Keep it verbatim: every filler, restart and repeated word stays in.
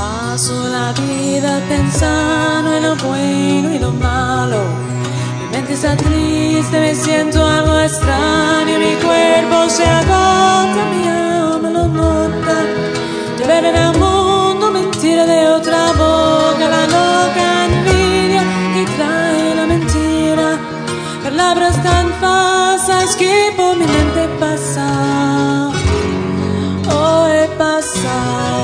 Paso la vida pensando en lo bueno y lo malo. Mi mente está triste, me siento algo extraño. Mi cuerpo se agota, mi alma lo nota. De ver en el mundo mentira de otra boca. La loca envidia que trae la mentira. Palabras tan falsas que por mi mente pasan. Hoy pasan.